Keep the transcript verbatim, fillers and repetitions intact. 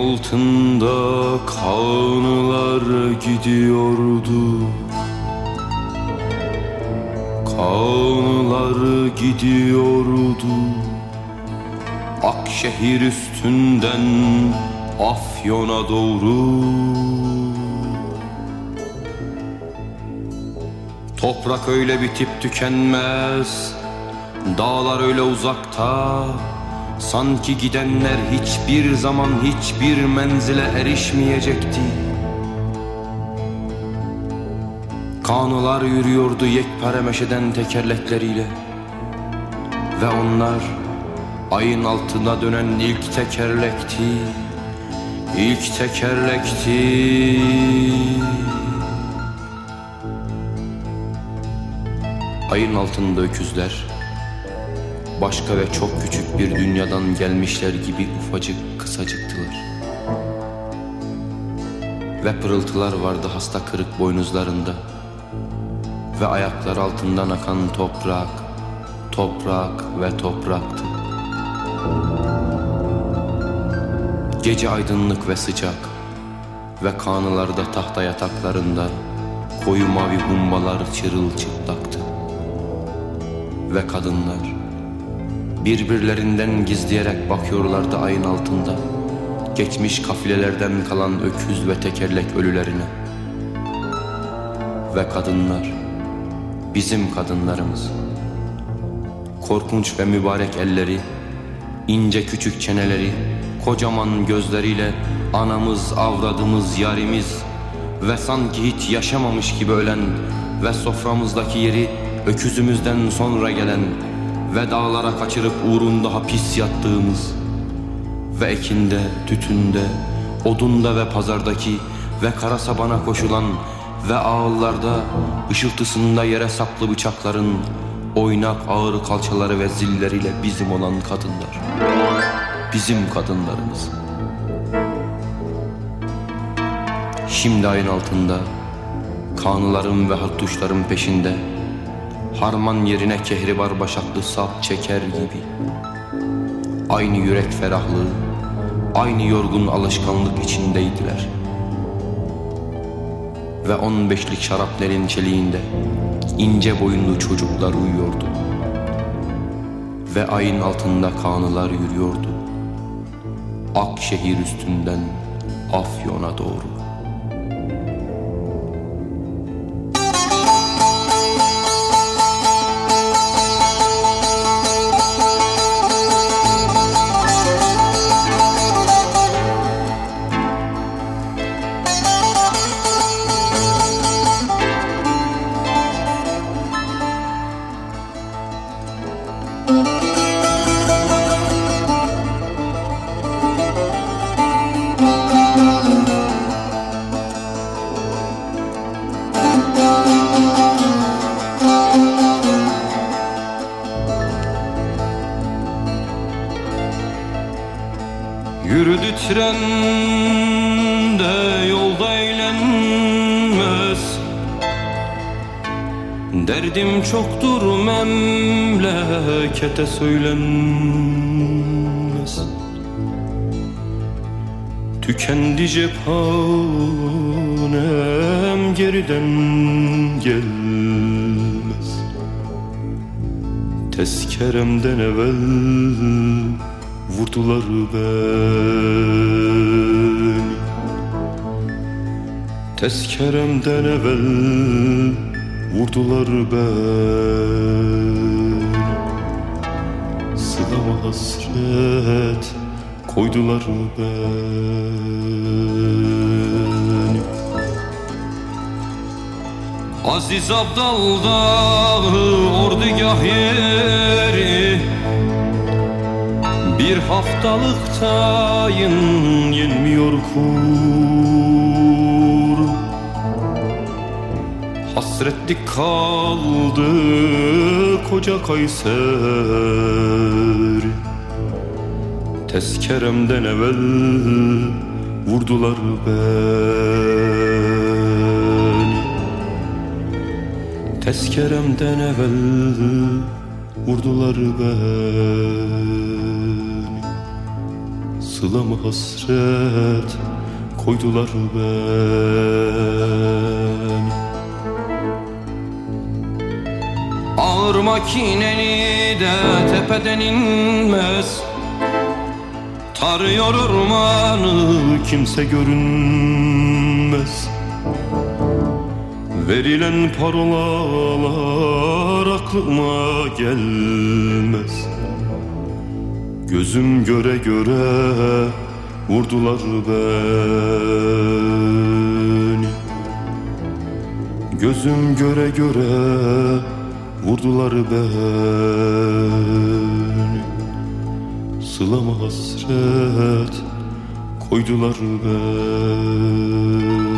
altında kanılar gidiyordu. Kanılar gidiyordu. Akşehir üstünden Afyon'a doğru. Toprak öyle bitip tükenmez, dağlar öyle uzakta. Sanki gidenler hiçbir zaman hiçbir menzile erişmeyecekti. Kanılar yürüyordu yekpare meşeden tekerlekleriyle. Ve onlar ayın altında dönen ilk tekerlekti. İlk tekerlekti. Ayın altında öküzler başka ve çok küçük bir dünyadan gelmişler gibi ufacık kısacıktılar. Ve pırıltılar vardı hasta kırık boynuzlarında. Ve ayaklar altından akan toprak, toprak ve topraktı. Gece aydınlık ve sıcak. Ve kanılarda tahta yataklarında koyu mavi hummalar çırılçıplaktı. Ve kadınlar birbirlerinden gizleyerek bakıyorlardı ayın altında geçmiş kafilelerden kalan öküz ve tekerlek ölülerine. Ve kadınlar, bizim kadınlarımız, korkunç ve mübarek elleri, ince küçük çeneleri, kocaman gözleriyle anamız, avradımız, yarimiz ve sanki hiç yaşamamış gibi ölen ve soframızdaki yeri öküzümüzden sonra gelen ve dağlara kaçırıp uğrunda hapis yattığımız ve ekinde, tütünde, odunda ve pazardaki ve kara sabana koşulan ve ağıllarda ışıltısında yere saplı bıçakların oynak ağır kalçaları ve zilleriyle bizim olan kadınlar, bizim kadınlarımız. Şimdi ayın altında kanıların ve hattuşların peşinde harman yerine kehribar başaklı sap çeker gibi. Aynı yürek ferahlığı, aynı yorgun alışkanlık içindeydiler. Ve on beşlik şarapnelin çeliğinde ince boyunlu çocuklar uyuyordu. Ve ayın altında kanılar yürüyordu. Akşehir üstünden Afyon'a doğru. Yürüdü tren de yolda eğlenmez. Derdim çoktur memlekete söylenmez. Tükendi cephanem geriden gelmez. Tezkeremden evvel vurdular beni. Tezkeremden evvel vurdular beni. Sılama hasret koydular beni. Aziz Abdal Dağı ordugah yeri, bir haftalık tayin yenmiyor kur. Hasretlik kaldı koca Kayseri. Tezkeremden evvel vurdular beni. Tezkeremden evvel vurdular beni. Sılama hasret koydular beni. Ağır makineni de tepeden inmez, tarıyor ormanı kimse görünmez. Verilen parolalar aklıma gelmez. Gözüm göre göre vurdular beni. Gözüm göre göre vurdular beni. Sılama hasret koydular beni.